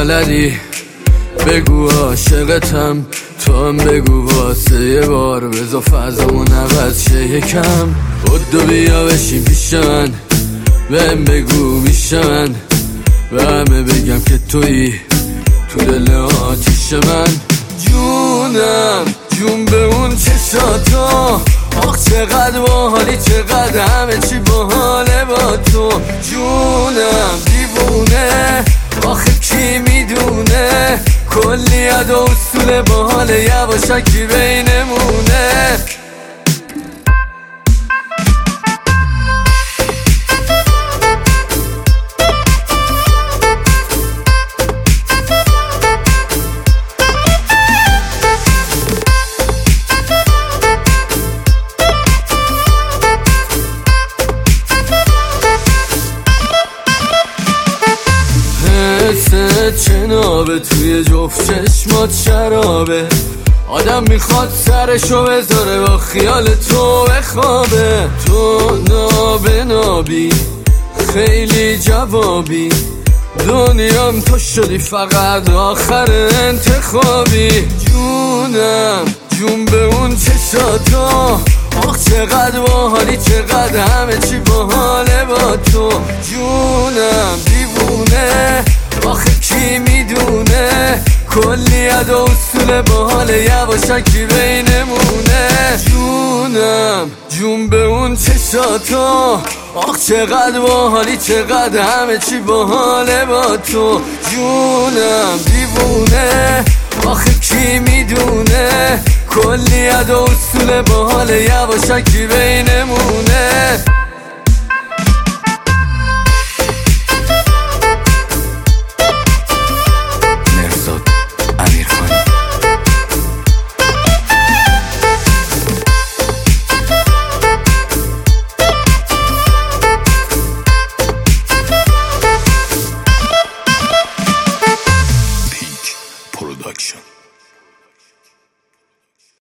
بلدی بگو عاشقتم، تو هم بگو واسه یه بار بذار فضامون عوض شه یکم. بدو بیا بشین پیش من، بهم بگو میشه من به همه بگم که تویی تو دل آتیش من. جونم جون به اون چشاتو، آخ چقدر باحالی چقدر همه چی باحاله با تو. جونم دیوونه آخه کی میدونه، کلی ادا اصول باحاله یواشکی بینمونه. چنابه توی جفت چشمات شرابه، آدم میخواد سرشو بذاره با خیال تو بخوابه. تو نابه نابی خیلی جوابی، دنیام تو شدی فقط آخر انتخابی. جونم جون به اون چشاتو، آخ چقدر باحالی چقدر همه چی باحاله با تو. جونم دیوونه آخه کی میدونه، کلی ادا اصول باحاله یواشکی بینمونه. جونم جون به اون چشاتو، آخ چقدر باحالی چقدر همه چی باحاله با تو. جونم دیوونه آخه کی میدونه، کلی ادا اصول باحاله یواشکی بینمونه.